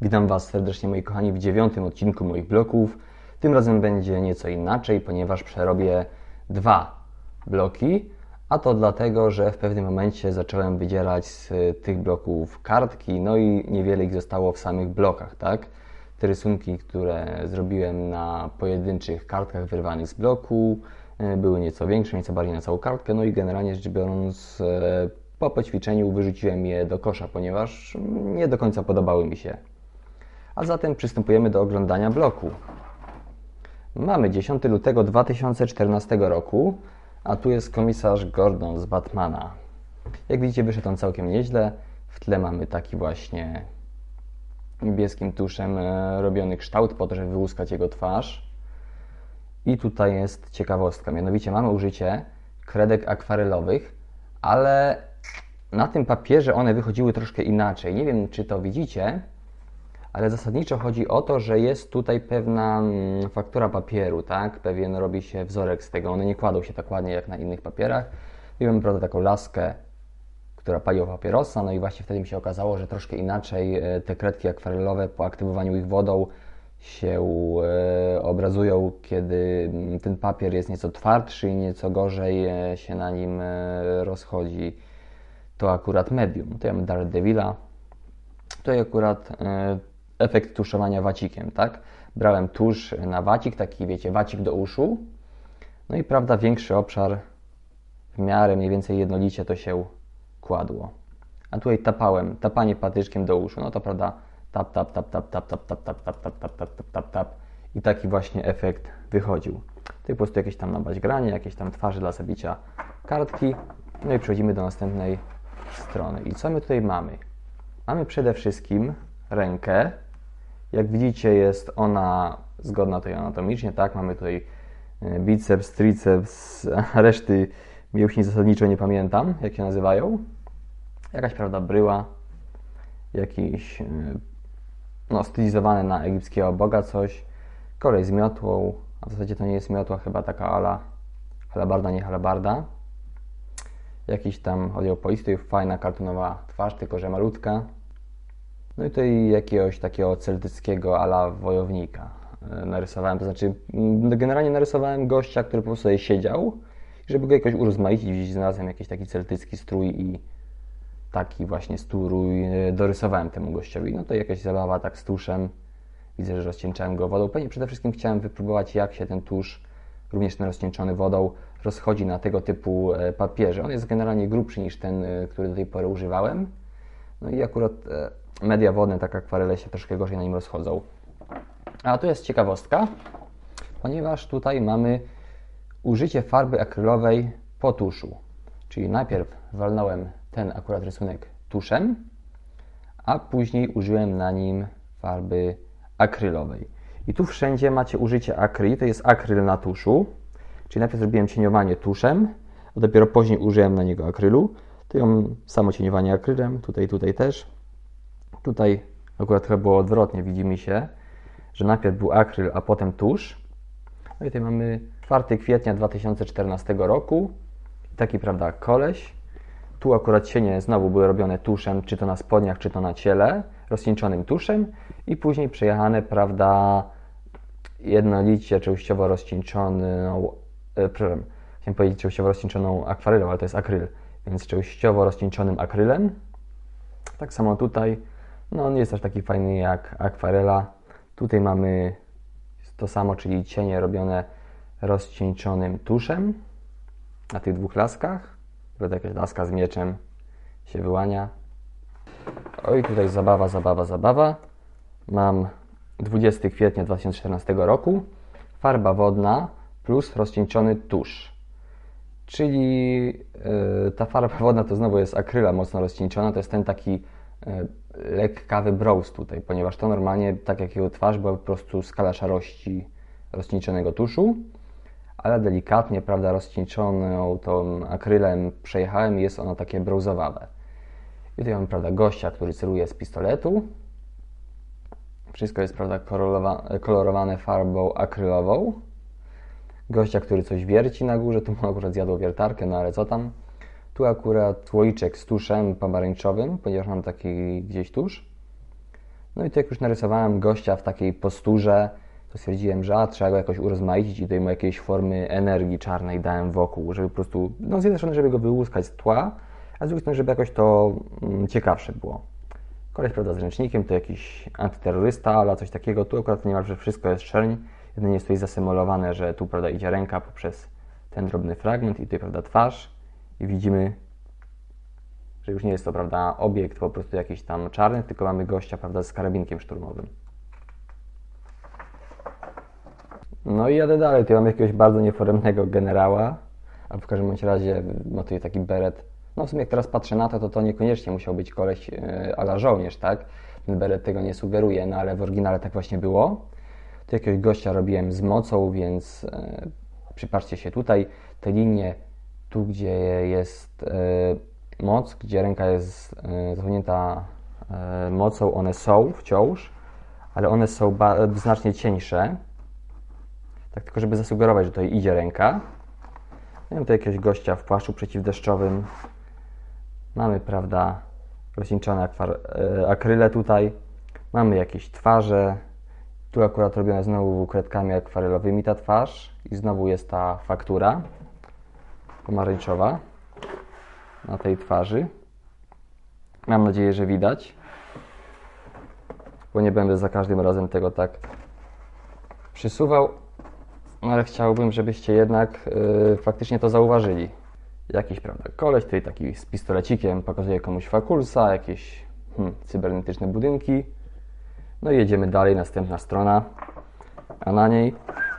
Witam Was serdecznie, moi kochani, w 9. odcinku moich bloków. Tym razem będzie nieco inaczej, ponieważ przerobię 2 bloki, a to dlatego, że w pewnym momencie zacząłem wydzierać z tych bloków kartki, no i niewiele ich zostało w samych blokach, tak? Te rysunki, które zrobiłem na pojedynczych kartkach wyrwanych z bloku, były nieco większe, nieco bardziej na całą kartkę, no i generalnie rzecz biorąc, po poćwiczeniu wyrzuciłem je do kosza, ponieważ nie do końca podobały mi się. A zatem przystępujemy do oglądania bloku. Mamy 10 lutego 2014 roku, a tu jest komisarz Gordon z Batmana. Jak widzicie, wyszedł on całkiem nieźle. W tle mamy taki właśnie niebieskim tuszem robiony kształt po to, żeby wyłuskać jego twarz. I tutaj jest ciekawostka, mianowicie mamy użycie kredek akwarelowych, ale na tym papierze one wychodziły troszkę inaczej. Nie wiem, czy to widzicie, ale zasadniczo chodzi o to, że jest tutaj pewna faktura papieru, tak? Pewien robi się wzorek z tego. One nie kładą się tak ładnie jak na innych papierach. I mamy, prawda, taką laskę, która paliła papierosa, no i właśnie wtedy mi się okazało, że troszkę inaczej te kredki akwarelowe po aktywowaniu ich wodą się obrazują, kiedy ten papier jest nieco twardszy i nieco gorzej się na nim rozchodzi to akurat medium. Tutaj mamy Daredevila. Tutaj akurat efekt tuszowania wacikiem, tak? Brałem tusz na wacik, taki wiecie, wacik do uszu. No i prawda, większy obszar w miarę mniej więcej jednolicie to się kładło. A tutaj tapanie patyczkiem do uszu. No to prawda, tap, tap, tap, tap, tap, tap, tap, tap, tap, tap, tap, tap, tap, tap. I taki właśnie efekt wychodził. Tutaj po prostu jakieś tam nabaźgranie, jakieś tam twarze dla zabicia kartki. No i przechodzimy do następnej strony. I co my tutaj mamy? Mamy przede wszystkim rękę. Jak widzicie, jest ona zgodna tutaj anatomicznie, tak? Mamy tutaj biceps, triceps, a reszty mięśni zasadniczo nie pamiętam, jak się nazywają. Jakaś, prawda, bryła, jakiś stylizowane na egipskiego boga coś. Kolej z miotłą, a w zasadzie to nie jest miotła, chyba taka ala halabarda, nie halabarda. Jakiś tam chodzi fajna kartonowa twarz, tylko że malutka. No i tutaj jakiegoś takiego celtyckiego ala wojownika narysowałem, to znaczy generalnie narysowałem gościa, który po prostu sobie siedział, żeby go jakoś urozmaicić, gdzieś znalazłem jakiś taki celtycki strój i taki właśnie strój dorysowałem temu gościowi. No to jakaś zabawa tak z tuszem, widzę, że rozcieńczałem go wodą. Pewnie przede wszystkim chciałem wypróbować, jak się ten tusz, również ten rozcieńczony wodą, rozchodzi na tego typu papierze. On jest generalnie grubszy niż ten, który do tej pory używałem. No i akurat media wodne, tak akwarele, się troszkę gorzej na nim rozchodzą. A tu jest ciekawostka, ponieważ tutaj mamy użycie farby akrylowej po tuszu. Czyli najpierw walnąłem ten akurat rysunek tuszem, a później użyłem na nim farby akrylowej. I tu wszędzie macie użycie akryli, to jest akryl na tuszu. Czyli najpierw zrobiłem cieniowanie tuszem, a dopiero później użyłem na niego akrylu. Tu ją samo cieniowanie akrylem, tutaj też. Tutaj akurat trochę było odwrotnie, widzi mi się, że najpierw był akryl, a potem tusz. No i tutaj mamy 4 kwietnia 2014 roku. Taki, prawda, koleś. Tu akurat cienie znowu były robione tuszem, czy to na spodniach, czy to na ciele, rozcieńczonym tuszem i później przejechane, prawda, jednolicie, częściowo rozcieńczoną, chciałem powiedzieć częściowo rozcieńczoną akwarelą, ale to jest akryl, więc częściowo rozcieńczonym akrylem. Tak samo tutaj, no on jest aż taki fajny jak akwarela. Tutaj mamy to samo, czyli cienie robione rozcieńczonym tuszem na tych 2 laskach. Prawda, jakaś laska z mieczem się wyłania. Oj, tutaj zabawa. Mam 20 kwietnia 2014 roku. Farba wodna plus rozcieńczony tusz. Czyli ta farba wodna to znowu jest akryla mocno rozcieńczona. To jest ten taki lekkawy brąz tutaj, ponieważ to normalnie, tak jak jego twarz, była po prostu skala szarości rozcieńczonego tuszu, ale delikatnie, prawda, rozcieńczoną tą akrylem przejechałem i jest ono takie brązowawe. I tutaj mamy, prawda, gościa, który celuje z pistoletu. Wszystko jest, prawda, kolorowane farbą akrylową. Gościa, który coś wierci na górze, tu mu akurat zjadło wiertarkę, no ale co tam. Tu akurat słoiczek z tuszem pomarańczowym, ponieważ mam taki gdzieś tusz. No i tu jak już narysowałem gościa w takiej posturze, to stwierdziłem, że trzeba go jakoś urozmaicić i tutaj mu jakiejś formy energii czarnej dałem wokół, żeby po prostu, no z jednej strony, żeby go wyłuskać z tła, a z drugiej strony, żeby jakoś to ciekawsze było. Koleś, prawda, z ręcznikiem, to jakiś antyterrorysta, ale coś takiego. Tu akurat niemalże wszystko jest czerń. Jedynie jest tutaj zasymulowane, że tu, prawda, idzie ręka poprzez ten drobny fragment i tutaj, prawda, twarz. I widzimy, że już nie jest to, prawda, obiekt po prostu jakiś tam czarny, tylko mamy gościa, prawda, z karabinkiem szturmowym. No i jadę dalej. Tu mam jakiegoś bardzo nieforemnego generała, a w każdym bądź razie ma tutaj taki beret. No w sumie jak teraz patrzę na to, to niekoniecznie musiał być koleś a la żołnierz, tak? Ten beret tego nie sugeruje, no ale w oryginale tak właśnie było. Tu jakiegoś gościa robiłem z mocą, więc przypatrzcie się tutaj, te linie, tu gdzie jest moc, gdzie ręka jest zasłonięta mocą, one są wciąż, ale one są znacznie cieńsze. Tak tylko, żeby zasugerować, że tutaj idzie ręka. Mamy tutaj jakiegoś gościa w płaszczu przeciwdeszczowym. Mamy, prawda, rozcieńczone akryle tutaj. Mamy jakieś twarze. Tu akurat robione znowu kredkami akwarelowymi ta twarz. I znowu jest ta faktura pomarańczowa na tej twarzy. Mam nadzieję, że widać. Bo nie będę za każdym razem tego tak przysuwał. Ale chciałbym, żebyście jednak faktycznie to zauważyli. Jakiś, prawda, koleś tutaj taki z pistolecikiem pokazuje komuś fakulsa, jakieś cybernetyczne budynki. No i jedziemy dalej, następna strona, a na niej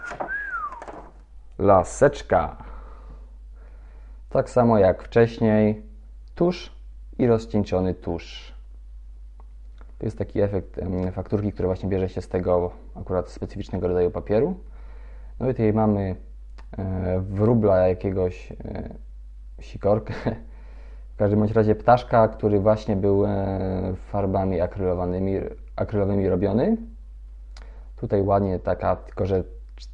laseczka. Tak samo jak wcześniej, tusz i rozcieńczony tusz. To jest taki efekt fakturki, który właśnie bierze się z tego akurat specyficznego rodzaju papieru. No i tutaj mamy wróbla jakiegoś, sikorkę, w każdym bądź razie ptaszka, który właśnie był farbami akrylowymi robiony. Tutaj ładnie taka, tylko że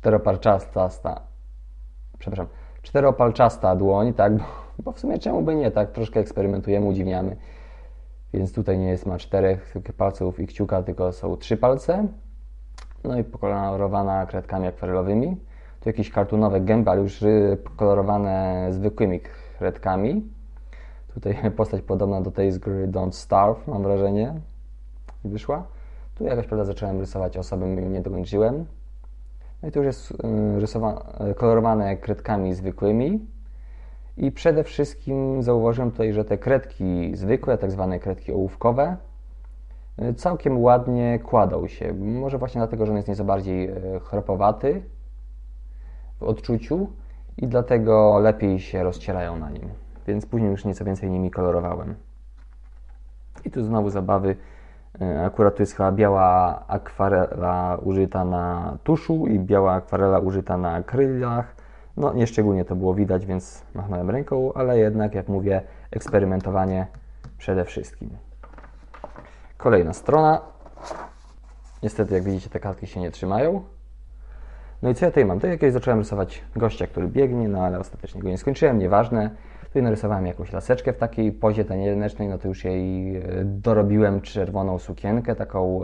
czteropalczasta dłoń, tak, bo w sumie czemu by nie, tak, troszkę eksperymentujemy, udziwniamy. Więc tutaj nie jest ma 4 palców i kciuka, tylko są 3 palce. No i pokolorowana kredkami akwarelowymi. Tu jakieś kartunowe gęby, ale już kolorowane zwykłymi kredkami. Tutaj postać podobna do tej z gry Don't Starve, mam wrażenie. Wyszła. Tu jakoś, prawda, zacząłem rysować osoby, nie dokończyłem. No i tu już jest kolorowane kredkami zwykłymi. I przede wszystkim zauważyłem tutaj, że te kredki zwykłe, tak zwane kredki ołówkowe, całkiem ładnie kładą się. Może właśnie dlatego, że on jest nieco bardziej chropowaty w odczuciu i dlatego lepiej się rozcierają na nim. Więc później już nieco więcej nimi kolorowałem. I tu znowu zabawy. Akurat tu jest chyba biała akwarela użyta na tuszu i biała akwarela użyta na akrylach. No nieszczególnie to było widać, więc machnąłem ręką, ale jednak, jak mówię, eksperymentowanie przede wszystkim. Kolejna strona. Niestety, jak widzicie, te kartki się nie trzymają. No i co ja tutaj mam? Tutaj jakieś zacząłem rysować gościa, który biegnie, no ale ostatecznie go nie skończyłem, nieważne. Tutaj narysowałem jakąś laseczkę w takiej pozie tanecznej, no to już jej dorobiłem czerwoną sukienkę, taką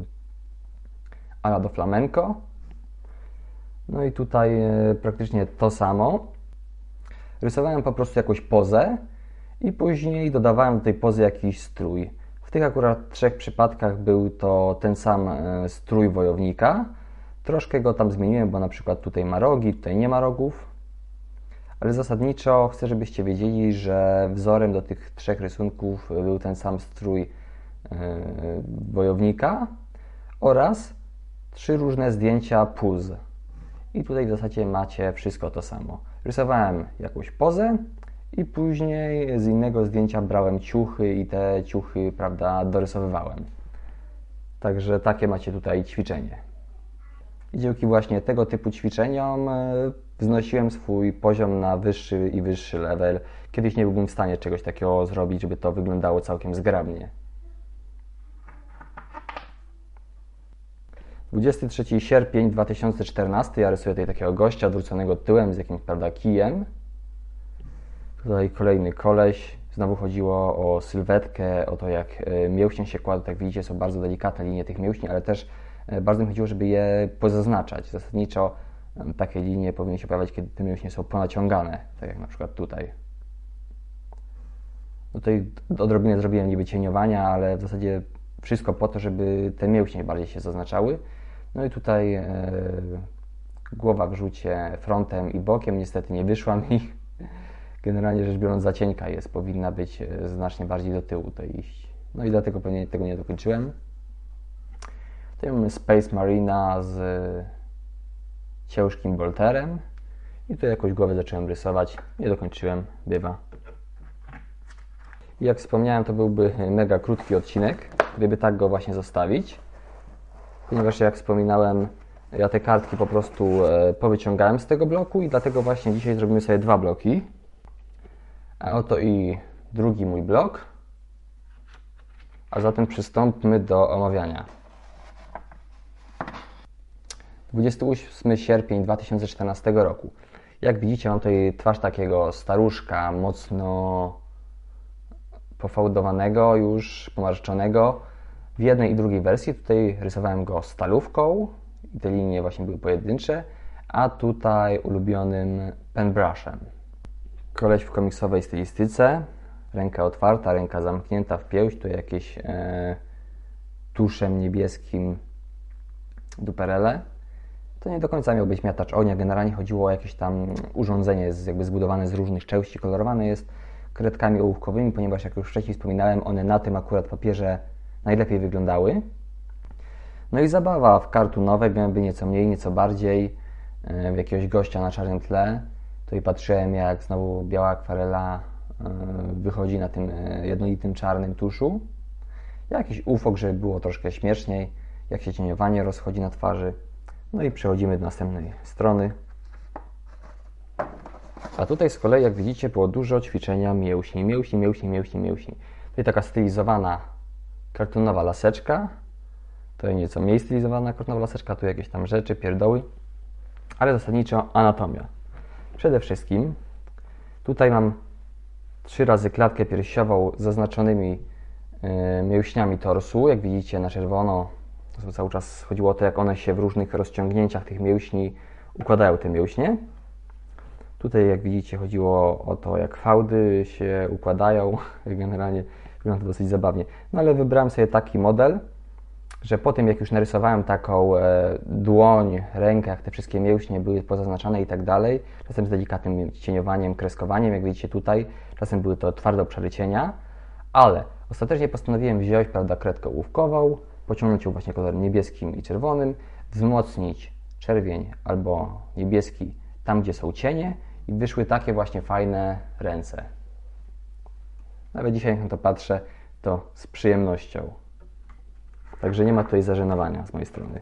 a la do flamenco. No i tutaj praktycznie to samo. Rysowałem po prostu jakąś pozę i później dodawałem do tej pozy jakiś strój. W tych akurat 3 przypadkach był to ten sam strój wojownika. Troszkę go tam zmieniłem, bo na przykład tutaj ma rogi, tutaj nie ma rogów. Ale zasadniczo chcę, żebyście wiedzieli, że wzorem do tych 3 rysunków był ten sam strój wojownika oraz 3 różne zdjęcia puz. I tutaj w zasadzie macie wszystko to samo. Rysowałem jakąś pozę i później z innego zdjęcia brałem ciuchy i te ciuchy, prawda, dorysowywałem. Także takie macie tutaj ćwiczenie. I dzięki właśnie tego typu ćwiczeniom wznosiłem swój poziom na wyższy i wyższy level. Kiedyś nie byłbym w stanie czegoś takiego zrobić, żeby to wyglądało całkiem zgrabnie. 23 sierpień 2014. Ja rysuję tutaj takiego gościa odwróconego tyłem z jakimś, prawda, kijem. Tutaj kolejny koleś Znowu chodziło o sylwetkę, o to, jak mięśnie się kładą. Jak widzicie, są bardzo delikatne linie tych mięśni, ale też bardzo mi chodziło, żeby je pozaznaczać. Zasadniczo takie linie powinny się pojawiać, kiedy te mięśnie są ponaciągane, tak jak na przykład tutaj. Tutaj odrobinę zrobiłem niby cieniowania, ale w zasadzie wszystko po to, żeby te mięśnie bardziej się zaznaczały. No i tutaj głowa w rzucie frontem i bokiem niestety nie wyszła mi. Generalnie rzecz biorąc za cienka jest, powinna być znacznie bardziej do tyłu tutaj iść. No i dlatego pewnie tego nie dokończyłem. Tutaj mamy Space Marina z ciężkim bolterem. I tutaj jakąś głowę zacząłem rysować. Nie dokończyłem, bywa. I jak wspomniałem, to byłby mega krótki odcinek, gdyby tak go właśnie zostawić. Ponieważ jak wspominałem, ja te kartki po prostu powyciągałem z tego bloku i dlatego właśnie dzisiaj zrobimy sobie 2 bloki. A oto i drugi mój blok. A zatem przystąpmy do omawiania. 28 sierpień 2014 roku. Jak widzicie, mam tutaj twarz takiego staruszka, mocno pofałdowanego, już pomarszczonego. W jednej i drugiej wersji tutaj rysowałem go stalówką i te linie właśnie były pojedyncze, a tutaj ulubionym penbrushem. Koleś w komiksowej stylistyce, ręka otwarta, ręka zamknięta w pięść, tu jakieś tuszem niebieskim duperele. To nie do końca miał być miatacz ognia, generalnie chodziło o jakieś tam urządzenie jakby zbudowane z różnych części, kolorowane jest kredkami ołówkowymi, ponieważ jak już wcześniej wspominałem, one na tym akurat papierze najlepiej wyglądały. No i zabawa w kartunowe, gęby nieco mniej, nieco bardziej, w jakiegoś gościa na czarnym tle. Tutaj patrzyłem, jak znowu biała akwarela wychodzi na tym jednolitym czarnym tuszu. Jakiś ufok, żeby było troszkę śmieszniej, jak się cieniowanie rozchodzi na twarzy. No i przechodzimy do następnej strony. A tutaj z kolei, jak widzicie, było dużo ćwiczenia mięśni, mięśni, mięśni, mięśni, mięśni. Tutaj taka stylizowana kartonowa laseczka. Tutaj nieco mniej stylizowana kartonowa laseczka, tu jakieś tam rzeczy, pierdoły. Ale zasadniczo anatomia. Przede wszystkim tutaj mam 3 razy klatkę piersiową z zaznaczonymi mięśniami torsu. Jak widzicie na czerwono, to cały czas chodziło o to, jak one się w różnych rozciągnięciach tych mięśni układają, te mięśnie. Tutaj, jak widzicie, chodziło o to, jak fałdy się układają. Generalnie wygląda to dosyć zabawnie. No ale wybrałem sobie taki model, że po tym, jak już narysowałem taką dłoń, rękę, jak te wszystkie mięśnie były pozaznaczane i tak dalej, czasem z delikatnym cieniowaniem, kreskowaniem, jak widzicie tutaj, czasem były to twarde obszary cienia, ale ostatecznie postanowiłem wziąć, prawda, kredkę ołówkową, pociągnąć ją właśnie kolorem niebieskim i czerwonym, wzmocnić czerwień albo niebieski tam, gdzie są cienie i wyszły takie właśnie fajne ręce. Nawet dzisiaj, jak na to patrzę, to z przyjemnością. Także nie ma tutaj zażenowania z mojej strony.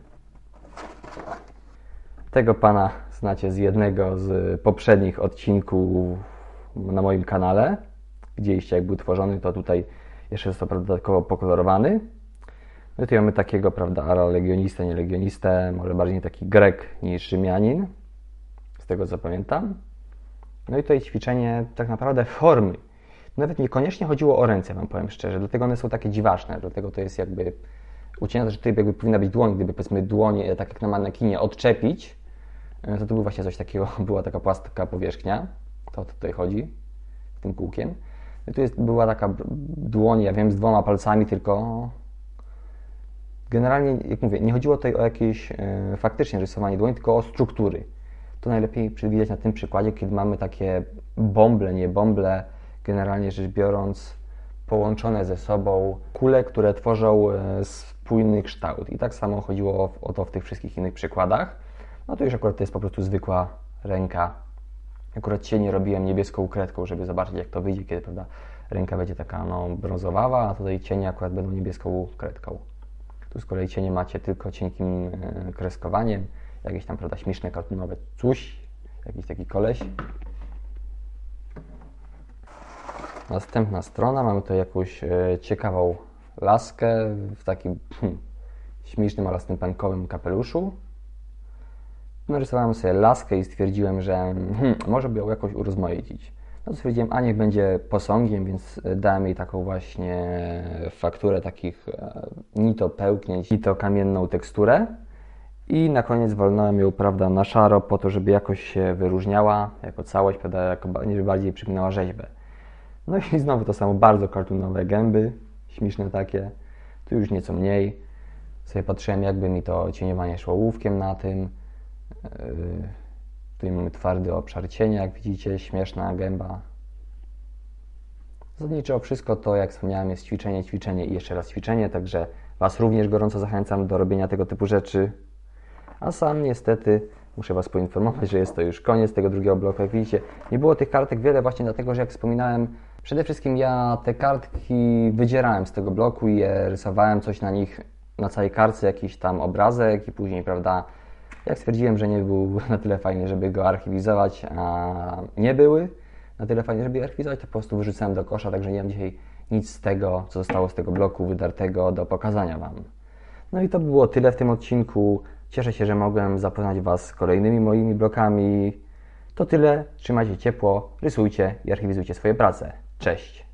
Tego pana znacie z jednego z poprzednich odcinków na moim kanale. Widzieliście, jak był tworzony, to tutaj jeszcze jest to dodatkowo pokolorowany. No i tutaj mamy takiego, prawda, ara legionistę, nie legionistę, może bardziej taki Grek niż Rzymianin, z tego co pamiętam. No i tutaj ćwiczenie tak naprawdę formy. Nawet niekoniecznie chodziło o ręce, wam powiem szczerze, dlatego one są takie dziwaczne, dlatego to jest jakby ucięte, że tutaj jakby powinna być dłoń, gdyby powiedzmy dłoń, tak jak na manekinie, odczepić, to był właśnie coś takiego, była taka płaska powierzchnia, to o to tutaj chodzi, z tym kółkiem. I tu była taka dłoń, ja wiem, z 2 palcami, tylko generalnie, jak mówię, nie chodziło tutaj o jakieś faktycznie rysowanie dłoni, tylko o struktury. To najlepiej przewidzieć na tym przykładzie, kiedy mamy takie bąble, nie bąble, generalnie rzecz biorąc, połączone ze sobą kule, które tworzą spójny kształt. I tak samo chodziło o to w tych wszystkich innych przykładach. No to już akurat to jest po prostu zwykła ręka. Akurat cienie robiłem niebieską kredką, żeby zobaczyć, jak to wyjdzie, kiedy, prawda, ręka będzie taka brązowawa, a tutaj cienie akurat będą niebieską kredką. Tu z kolei cienie macie tylko cienkim kreskowaniem, jakieś tam, prawda, śmieszne, kartunowe coś, jakiś taki koleś. Następna strona, mamy tutaj jakąś ciekawą laskę w takim śmiesznym, ale steampunkowym kapeluszu. Narysowałem sobie laskę i stwierdziłem, że może by ją jakoś urozmaicić. No to stwierdziłem, a niech będzie posągiem, więc dałem jej taką właśnie fakturę takich ni to pełknięć, ni to kamienną teksturę. I na koniec walnąłem ją, prawda, na szaro po to, żeby jakoś się wyróżniała jako całość, prawda, jako bardziej przypominała rzeźbę. No i znowu to samo, bardzo cartoonowe gęby, śmieszne takie, tu już nieco mniej. Sobie patrzyłem, jakby mi to cieniowanie szło ołówkiem na tym. Tutaj mamy twardy obszar cienia, jak widzicie, śmieszna gęba. Zasadniczo wszystko to, jak wspomniałem, jest ćwiczenie i jeszcze raz ćwiczenie, także Was również gorąco zachęcam do robienia tego typu rzeczy. A sam niestety muszę Was poinformować, że jest to już koniec tego drugiego bloku. Jak widzicie, nie było tych kartek wiele właśnie dlatego, że jak wspominałem, przede wszystkim ja te kartki wydzierałem z tego bloku i je rysowałem, coś na nich, na całej kartce, jakiś tam obrazek i później, prawda, jak stwierdziłem, że nie był na tyle fajny, żeby go archiwizować, a nie były na tyle fajne, żeby je archiwizować, to po prostu wyrzucałem do kosza, także nie mam dzisiaj nic z tego, co zostało z tego bloku wydartego do pokazania Wam. No i to by było tyle w tym odcinku. Cieszę się, że mogłem zapoznać Was z kolejnymi moimi blokami. To tyle, trzymajcie ciepło, rysujcie i archiwizujcie swoje prace. Cześć!